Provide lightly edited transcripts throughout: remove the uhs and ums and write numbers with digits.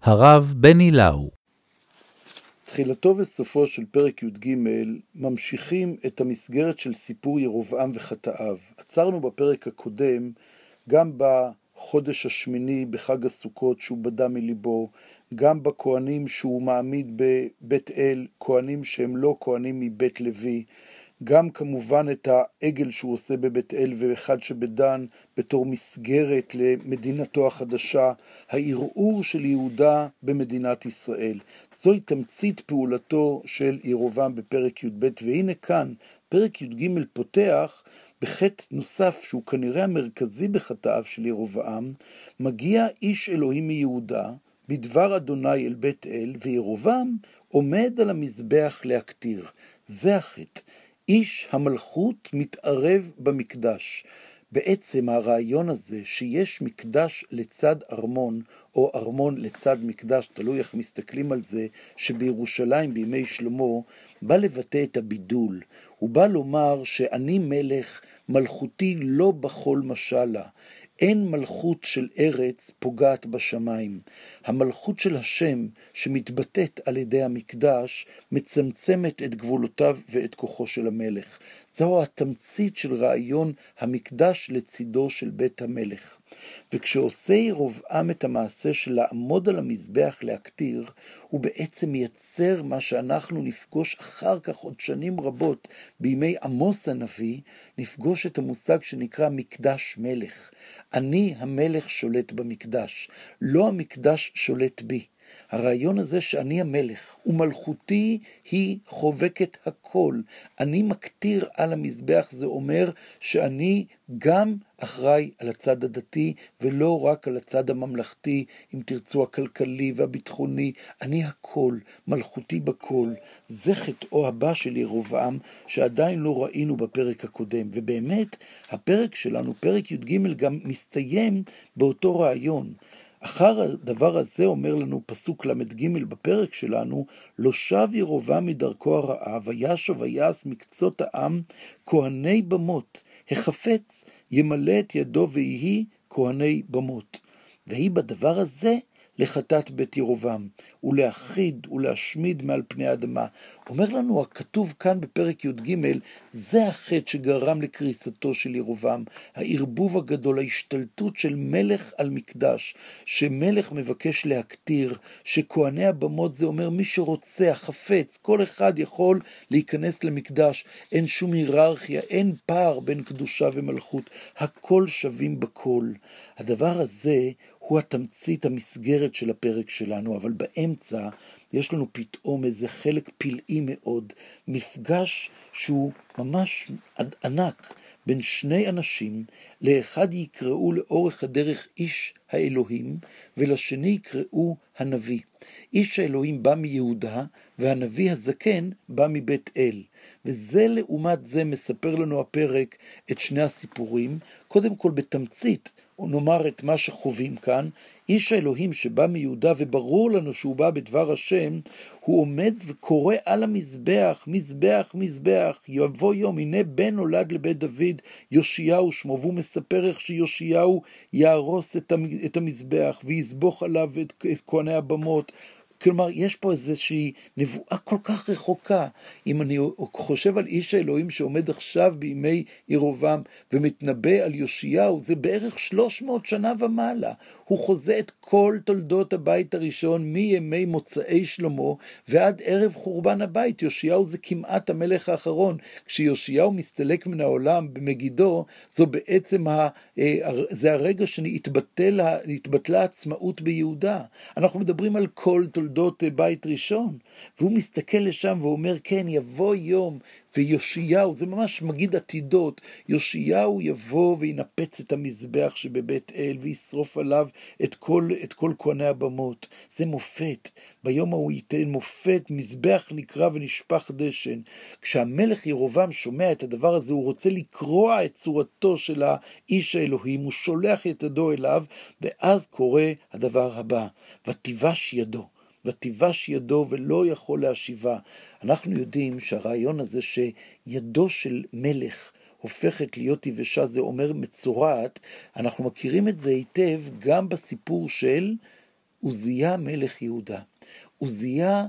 הרב בני לאו. תחילתו וסופו של פרק י"ג ממשיכים את המסגרת של סיפור ירבעם וחטאיו. עצרנו בפרק הקודם גם בחודש השמיני בחג הסוכות שהוא בדה מליבו, גם בכהנים שהוא מעמיד בבית אל, כהנים שהם לא כהנים מבית לוי, גם כמובן את העגל שהוא עושה בבית אל ואחד שבדן בתור מסגרת למדינתו החדשה, הערעור של יהודה במדינת ישראל. זוהי תמצית פעולתו של ירבעם בפרק י"ב, והנה כאן פרק י"ג פותח בחטא נוסף שהוא כנראה המרכזי בחטאיו של ירבעם. מגיע איש אלוהים מיהודה בדבר אדוני אל בית אל, וירבעם עומד על המזבח להקטיר. זה החטא. איש המלכות מתערב במקדש. בעצם הרעיון הזה שיש מקדש לצד ארמון, או ארמון לצד מקדש, תלוי איך מסתכלים על זה, שבירושלים בימי שלמה, בא לבטא את הבידול. הוא בא לומר שאני מלך, מלכותי לא בכל משלה. אין מלכות של ארץ פוגעת בשמיים. המלכות של השם שמתבטאת על ידי המקדש מצמצמת את גבולותיו ואת כוחו של המלך. זהו התמצית של רעיון המקדש לצידו של בית המלך. וכשעושה ירבעם את המעשה של לעמוד על המזבח להקטיר, הוא בעצם מייצר מה שאנחנו נפגוש אחר כך עוד שנים רבות בימי עמוס הנביא, נפגוש את המושג שנקרא מקדש מלך. אני המלך שולט במקדש, לא המקדש שולט בי. הרעיון הזה שאני המלך, ומלכותי היא חובקת הכל. אני מקטיר על המזבח, זה אומר שאני גם אחראי על הצד הדתי, ולא רק על הצד הממלכתי, אם תרצו הכלכלי והביטחוני. אני הכל, מלכותי בכל. זה חטאו הבא של ירבעם, שעדיין לא ראינו בפרק הקודם. ובאמת, הפרק שלנו, פרק י"ג, גם מסתיים באותו רעיון. אחר הדבר הזה אומר לנו פסוק למד ג' בפרק שלנו, לא שב ירבעם מדרכו הרעה, וישב ויעש מקצות העם כהני במות, החפץ ימלא את ידו ויהי כהני במות. והיא בדבר הזה לחטאת בית ירבעם, ולהכחיד ולהשמיד מעל פני האדמה. אומר לנו הכתוב כאן בפרק י"ג, זה החטא שגרם לקריסתו של ירבעם, הערבוב הגדול, ההשתלטות של מלך על מקדש, שמלך מבקש להקטיר, שכהני הבמות זה אומר מי שרוצה, החפץ, כל אחד יכול להיכנס למקדש, אין שום היררכיה, אין פער בין קדושה ומלכות, הכל שווים בכל. הדבר הזה הוא התמצית המסגרת של הפרק שלנו, אבל באמצע יש לנו פתאום איזה חלק פלאי מאוד, מפגש שהוא ממש ענק בין שני אנשים, לאחד יקראו לאורך הדרך איש האלוהים, ולשני יקראו הנביא. איש האלוהים בא מיהודה, והנביא הזקן בא מבית אל. וזה לעומת זה מספר לנו הפרק את שני הסיפורים, קודם כל בתמצית, נאמר את מה שחווים כאן. איש האלוהים שבא מיהודה, וברור לנו שהוא בא בדבר השם, הוא עומד וקורא על המזבח, מזבח, מזבח, יבוא יום, הנה בן נולד לבית דוד, יאשיהו שמו, והוא מספר איך שיאשיהו יהרוס את המזבח, ויסבוך עליו את כהני הבמות. כלומר, יש פה איזושהי נבואה כל כך רחוקה. אם אני חושב על איש האלוהים שעומד עכשיו בימי ירבעם ומתנבא על יאשיהו, זה בערך 300 שנה ומעלה. הוא חוזה את כל תולדות הבית הראשון מימי מוצאי שלמה ועד ערב חורבן הבית. יאשיהו זה כמעט המלך האחרון. כשיאשיהו מסתלק מן העולם במגידו, זו בעצם זה הרגע שהתבטלה העצמאות ביהודה. אנחנו מדברים על כל תולדות בית ראשון, והוא מסתכל לשם ואומר, כן, יבוא יום, ויאשיהו, זה ממש מגיד עתידות, יאשיהו יבוא וינפץ את המזבח שבבית אל, וישרוף עליו את כל כהני הבמות. זה מופת. ביום ההוא ייתן מופת, מזבח נקרא ונשפך דשן. כשהמלך ירבעם שומע את הדבר הזה, הוא רוצה לקרוע את צורתו של האיש האלוהים, הוא שולח את ידו אליו, ואז קורה הדבר הבא, ותיבש ידו. ותיבש ידו ולא יכול להשיבה. אנחנו יודעים שהרעיון הזה שידו של מלך הופכת להיות יבשה, זה אומר מצורעת, אנחנו מכירים את זה היטב גם בסיפור של עוזיה מלך יהודה. עוזיה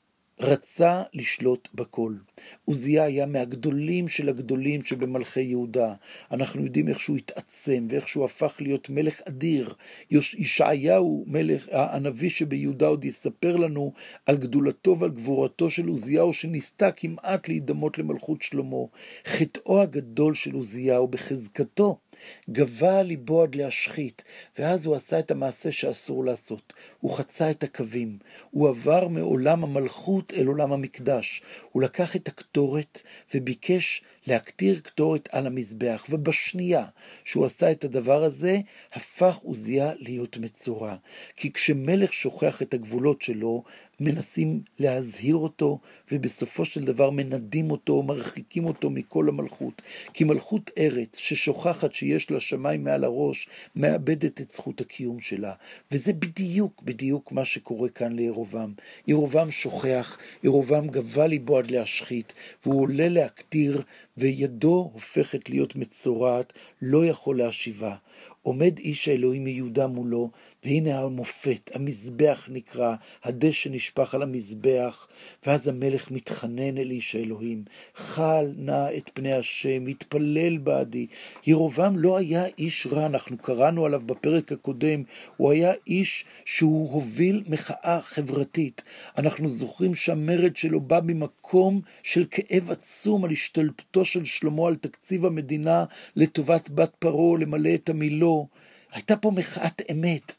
רצה לשלוט בכל. עוזיה היה מהגדולים של הגדולים שבמלכי יהודה. אנחנו יודעים איך שהוא התעצם ואיך שהוא הפך להיות מלך אדיר. ישעיהו, הנביא שביהודה, עוד יספר לנו על גדולתו ועל גבורתו של עוזיהו, שניסתה כמעט להידמות למלכות שלמה. חטאו הגדול של עוזיהו בחזקתו גבה ליבו עד להשחית, ואז הוא עשה את המעשה שאסור לעשות. הוא חצה את הקווים, הוא עבר מעולם המלכות אל עולם המקדש. הוא לקח את הקטורת וביקש להקטיר קטורת על המזבח, ובשנייה שהוא עשה את הדבר הזה, הפך עוזיה להיות מצורע. כי כשמלך שוכח את הגבולות שלו, מנסים להזהיר אותו, ובסופו של דבר מנדים אותו, מרחיקים אותו מכל המלכות. כי מלכות ארץ ששוכחת שיש לה שמיים מעל הראש, מאבדת את זכות הקיום שלה. וזה בדיוק מה שקורה כאן לירובעם. ירובעם שוכח, ירובעם גבה ליבו עד להשחית, והוא עולה להקטיר, וידו הופכת להיות מצורעת, לא יכול להשיבה. עומד איש האלוהים מיהודה מולו, והנה המופת, המזבח נקרא, הדשא נשפך על המזבח, ואז המלך מתחנן אל איש האלוהים, חל נא את פני השם, מתפלל בעדי. ירובעם לא היה איש רע, אנחנו קראנו עליו בפרק הקודם, הוא היה איש שהוא הוביל מחאה חברתית. אנחנו זוכרים שהמרד שלו בא במקום של כאב עצום על השתלטותו של שלמה על תקציב המדינה לטובת בת פרעה, למלא את המילו. הייתה פה מחאת אמת,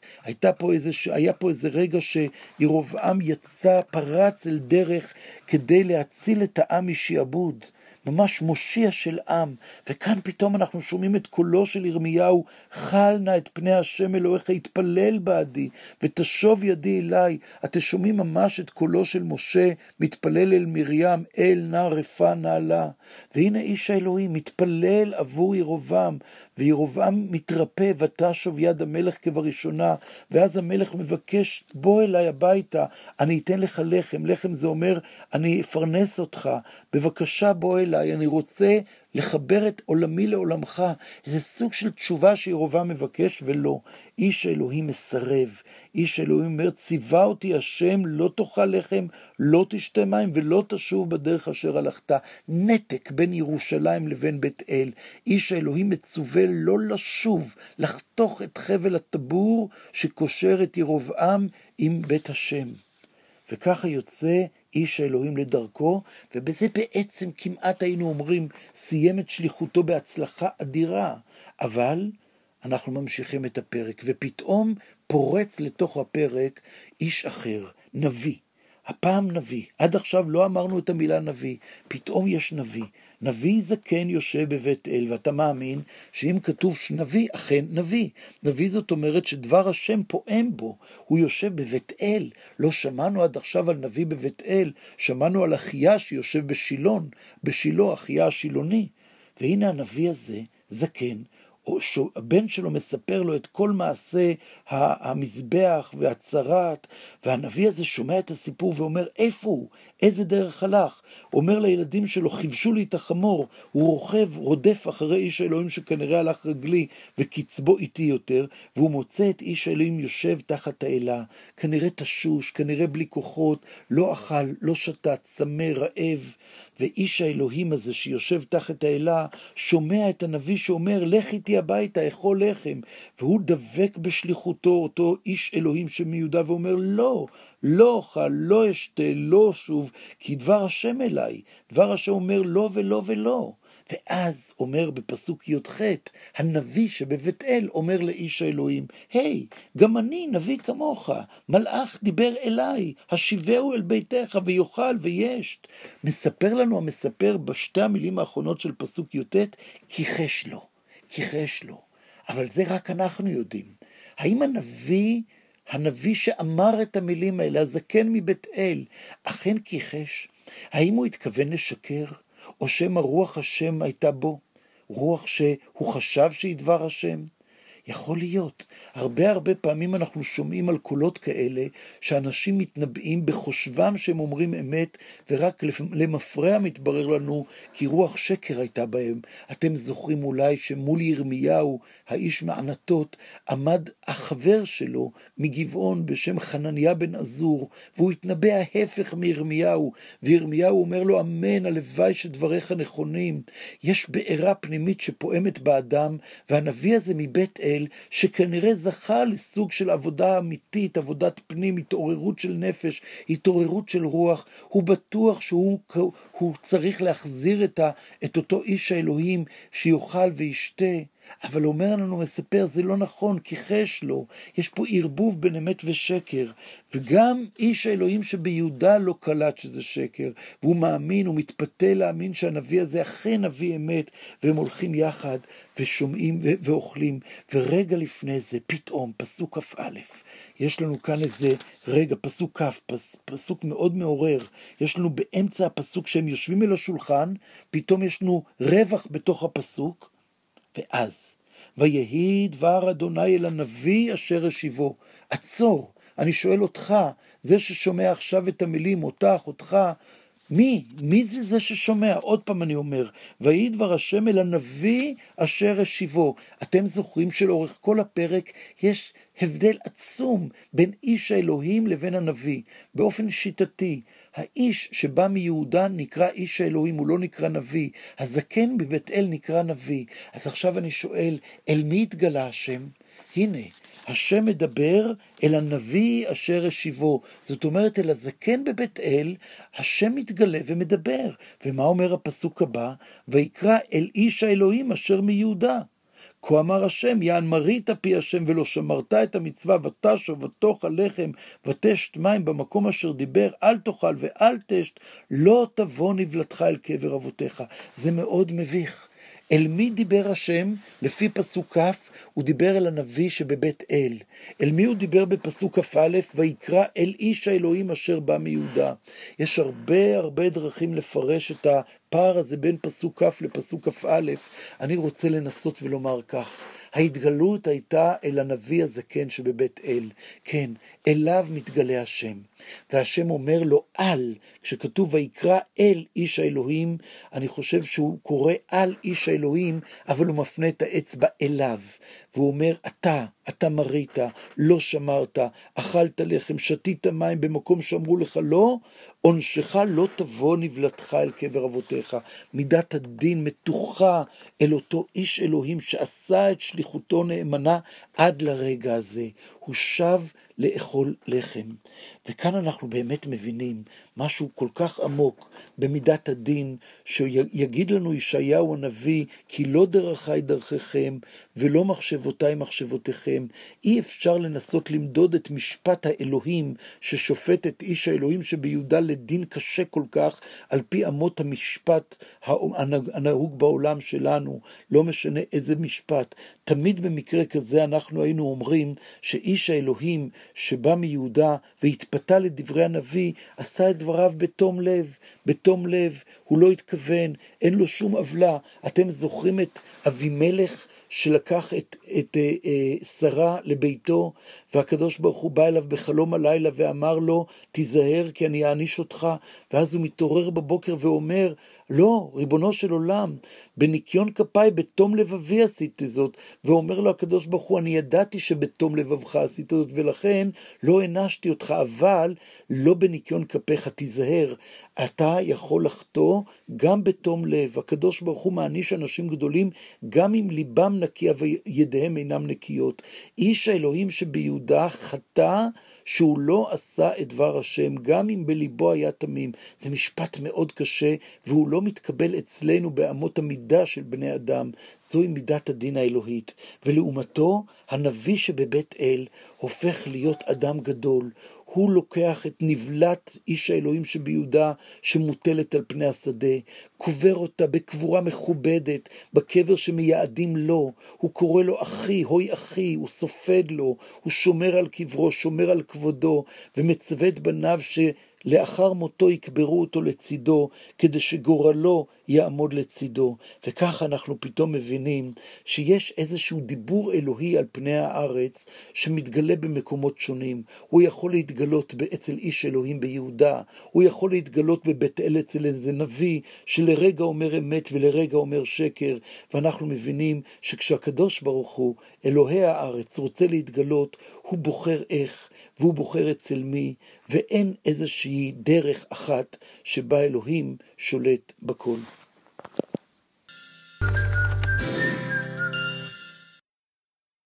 היה פה איזה רגע שירובעם יצא, פרץ אל דרך כדי להציל את העם משעבוד, ממש מושיע של עם. וכאן פתאום אנחנו שומעים את קולו של ירמיהו, חל נא את פני השם אלוהיך, התפלל בעדי ותשוב ידי אליי. אתם שומעים ממש את קולו של משה מתפלל אל מרים, אל נא רפא נעלה. והנה איש האלוהים מתפלל עבור ירובעם, וירובעם מתרפא, ותשוב יד המלך כבראשונה. ואז המלך מבקש, בוא אליי הביתה, אני אתן לך לחם. לחם זה אומר, אני אפרנס אותך, בבקשה בוא אליי, אני רוצה לחבר את עולמי לעולמך. זה סוג של תשובה שירובעם מבקש, ולא. איש האלוהים מסרב. איש האלוהים אומר, ציווה אותי השם, לא תאכל לחם, לא תשתה מים, ולא תשוב בדרך אשר הלכת. נתק בין ירושלים לבין בית אל. איש האלוהים מצווה לא לשוב, לחתוך את חבל הטבור שקושר את ירובעם עם בית השם. וככה יוצא איש האלוהים לדרכו, ובזה בעצם כמעט היינו אומרים, סיים את שליחותו בהצלחה אדירה. אבל אנחנו ממשיכים את הפרק, ופתאום פורץ לתוך הפרק איש אחר, נביא. הפעם נביא. עד עכשיו לא אמרנו את המילה נביא, פתאום יש נביא. נביא זקן יושב בבית אל, ואתה מאמין שאם כתוב שנביא, אכן נביא. נביא זאת אומרת שדבר השם פועם בו, הוא יושב בבית אל. לא שמענו עד עכשיו על נביא בבית אל, שמענו על אחיה שיושב בשילון, בשילה, אחיה השילוני. והנה הנביא הזה, זקן, הבן שלו מספר לו את כל מעשה המזבח והצרת, והנביא הזה שומע את הסיפור ואומר, איפה הוא? איזה דרך הלך? אומר לילדים שלו, חיבשו לי את החמור. הוא רודף אחרי איש האלוהים שכנראה הלך רגלי וקצבו איטי יותר, והוא מוצא את איש האלוהים יושב תחת האלה, כנראה תשוש, כנראה בלי כוחות, לא אכל, לא שתה, צמא, רעב. ואיש האלוהים הזה שיושב תחת האלה, שומע את הנביא שאומר, לך איתי הביתה, אכול לחם. והוא דבק בשליחותו, אותו איש אלוהים שמיודע, ואומר, לא אוכל, לא אשתה, לא שוב, כי דבר השם אליי. דבר השם אומר לא ולא ולא. ואז אומר בפסוק י"ח, הנביא שבבית אל אומר לאיש האלוהים, היי, גם אני נביא כמוך, מלאך דיבר אליי, השיבהו אל ביתך ויאכל וישת. מספר לנו המספר בשתי המילים האחרונות של פסוק י"ט, כיחש לו. אבל זה רק אנחנו יודעים. האם הנביא שאמר את המילים האלה, הזקן מבית אל, אכן כיחש? האם הוא התכוון לשקר? או שמא רוח השם הייתה בו? רוח שהוא חשב שהיא דבר השם? יכול להיות. הרבה פעמים אנחנו שומעים על קולות כאלה, שאנשים מתנבאים בחושבם שהם אומרים אמת, ורק למפרע מתברר לנו, כי רוח שקר הייתה בהם. אתם זוכרים אולי שמול ירמיהו, האיש מענתות, עמד החבר שלו מגבעון בשם חנניה בן עזור, והוא התנבא ההפך מירמיהו, וירמיהו אומר לו, אמן, הלוואי שדבריך נכונים. יש בעירה פנימית שפועמת באדם, והנביא הזה מבית אל, שכנראה זכה לסוג של עבודה אמיתית, עבודת פנים, התעוררות של נפש, התעוררות של רוח, הוא בטוח שהוא צריך להחזיר את אותו איש האלוהים שיוכל וישתה, אבל אומר לנו, מספר, זה לא נכון, כיחש לו, יש פה ערבוב בין אמת ושקר, וגם איש האלוהים שביהודה לא קלט שזה שקר, והוא מאמין, הוא מתפתה להאמין שהנביא הזה אכן נביא אמת, והם הולכים יחד ושומעים ואוכלים, ורגע לפני זה, פתאום, פסוק כ"א, יש לנו כאן איזה רגע, פסוק כ', פסוק מאוד מעורר, יש לנו באמצע הפסוק שהם יושבים אל השולחן, פתאום יש לנו רווח בתוך הפסוק, ואז, ויהי דבר אדוני אל הנביא אשר השיבו. עצור, אני שואל אותך, זה ששומע עכשיו את המילים, אותך, מי זה ששומע? עוד פעם אני אומר, ויהי דבר השם אל הנביא אשר השיבו. אתם זוכרים שלאורך כל הפרק יש הבדל עצום בין איש האלוהים לבין הנביא, באופן שיטתי. האיש שבא מיהודה נקרא איש האלוהים, הוא לא נקרא נביא. הזקן בבית אל נקרא נביא. אז עכשיו אני שואל, אל מי התגלה השם? הנה, השם מדבר אל הנביא אשר השיבו. זאת אומרת, אל הזקן בבית אל, השם מתגלה ומדבר. ומה אומר הפסוק הבא? ויקרא אל איש האלוהים אשר מיהודה. כה אמר השם, יען מרית פי השם ולא שמרת את המצווה, ותשוב ותאכל לחם ותשת מים במקום אשר דיבר, אל תאכל ואל תשת, לא תבוא נבלתך אל קבר אבותיך. זה מאוד מביך. אל מי דיבר השם? לפי פסוק כ', הוא דיבר אל הנביא שבבית אל. אל מי הוא דיבר בפסוק כ"א? ויקרא אל איש האלוהים אשר בא מיהודה. יש הרבה דרכים לפרש את הפער הזה בין פסוק כ' לפסוק כ"א. אני רוצה לנסות ולומר כך, ההתגלות הייתה אל הנביא הזקן שבבית אל. כן, אליו מתגלה השם. והשם אומר לו על, כשכתוב ויקרא אל איש האלוהים, אני חושב שהוא קורא על איש האלוהים, אבל הוא מפנה את האצבע אליו, והוא אומר, אתה מרית, לא שמרת, אכלת לחם, שתית מים במקום שאמרו לך לא, עונשך לא תבוא נבלתך אל קבר אבותיך. מידת הדין מתוחה אל אותו איש אלוהים שעשה את שליחותו נאמנה עד לרגע הזה. הוא שב לאכול לחם. וכאן אנחנו באמת מבינים משהו כל כך עמוק במידת הדין, שיגיד לנו ישעיהו הנביא, כי לא דרכי דרככם, ולא מחשבותיי מחשבותיכם. אי אפשר לנסות למדוד את משפט האלוהים, ששופט את איש האלוהים שביהודה לדין קשה כל כך, על פי אמות המשפט הנהוג בעולם שלנו, לא משנה איזה משפט. תמיד במקרה כזה אנחנו היינו אומרים, שאיש האלוהים שבא מיהודה והתפתה לדברי הנביא, עשה את דבריו בתום לב, הוא לא התכוון, אין לו שום עוולה. אתם זוכרים את אבימלך שלקח את שרה לביתו, והקדוש ברוך הוא בא אליו בחלום הלילה ואמר לו, תיזהר כי אני אעניש אותך, ואז הוא מתעורר בבוקר ואומר, לא, ריבונו של עולם, בניקיון כפיי, בתום לבבי עשיתי זאת, ואומר לו הקדוש ברוך הוא, אני ידעתי שבתום לבבך עשית זאת, ולכן לא הענשתי אותך, אבל לא בניקיון כפיך, תיזהר, אתה יכול לחטוא גם בתום לב. הקדוש ברוך הוא מעניש אנשים גדולים, גם אם ליבם נקי וידיהם אינם נקיות. איש האלוהים שביהודה חטא, שהוא לא עשה את דבר השם, גם אם בליבו היה תמים. זה משפט מאוד קשה, והוא לא מתקבל אצלנו באמות המידה של בני אדם. זוהי מידת הדין האלוהית. ולעומתו, הנביא שבבית אל הופך להיות אדם גדול. הוא לוקח את נבלת איש האלוהים שביהודה שמוטלת על פני השדה, קובר אותה בקבורה מכובדת, בקבר שמייעדים לו, הוא קורא לו אחי, הוי אחי, הוא סופד לו, הוא שומר על קברו, שומר על כבודו, ומצווה את בניו לאחר מותו יקברו אותו לצידו, כדי שגורלו יעמוד לצידו. וככה אנחנו פתאום מבינים שיש איזשהו דיבור אלוהי על פני הארץ, שמתגלה במקומות שונים. הוא יכול להתגלות אצל איש אלוהים ביהודה, הוא יכול להתגלות בבית אל אצל איזה נביא, שלרגע אומר אמת ולרגע אומר שקר, ואנחנו מבינים שכשהקדוש ברוך הוא, אלוהי הארץ, רוצה להתגלות, הוא בוחר איך, והוא בוחר אצל מי, ואין איזושהי דרך אחת שבה אלוהים שולט בכל.